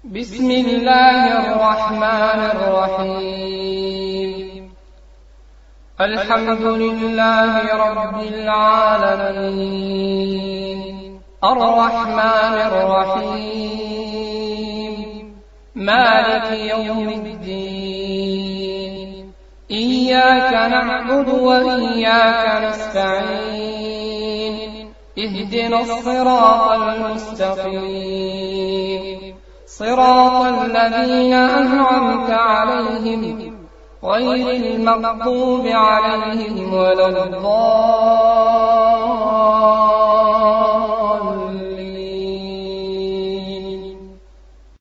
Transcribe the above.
بسم الله الرحمن الرحيم. الحمد لله رب العالمين، الرحمن الرحيم، مالك يوم الدين، إياك نعبد وإياك نستعين، اهدنا الصراط المستقيم، صراط الذين أنعمت عليهم غير المغضوب عليهم ولا الضالين.